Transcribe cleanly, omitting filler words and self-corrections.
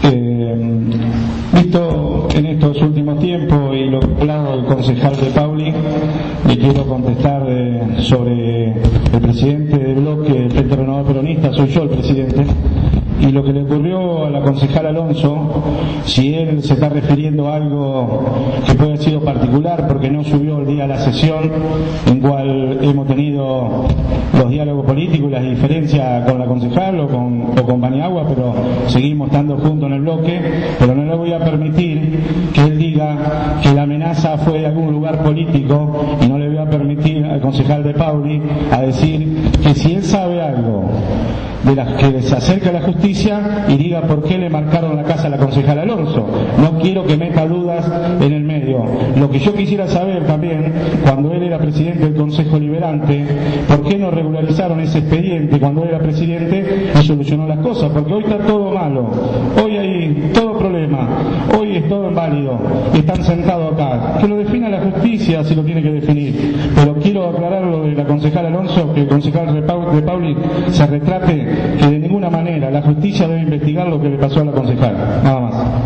Visto en estos últimos tiempos y lo que ha hablado el concejal de Pauli, le quiero contestar sobre el presidente del bloque del Frente Renovador Peronista. Soy yo el presidente. Y lo que le ocurrió a la concejal Alonso, si él se está refiriendo a algo que puede haber sido particular porque no subió el día a la sesión en cual hemos tenido los diálogos políticos y las diferencias con la concejal o con Paniagua, pero seguimos estando juntos en el bloque, pero no le voy a permitir que él diga que la amenaza fue de algún lugar político, y no le voy a permitir al concejal de Pauli a decir que si él sabe algo de las que se acerca a la justicia y diga por qué le marcaron la casa a la concejala Alonso. No quiero que meta dudas en el medio. Lo que yo quisiera saber también, cuando él era presidente del Consejo Liberante, por qué no regularizaron ese expediente cuando él era presidente y solucionó las cosas, porque hoy está todo malo, hoy hay todo problema, hoy es todo inválido, están sentados acá. Que lo defina la justicia si lo tiene que definir, pero quiero aclarar lo de la concejala Alonso, que el concejal de Pauli se retrate, que de ninguna manera la justicia debe investigar lo que le pasó a la concejala, nada más.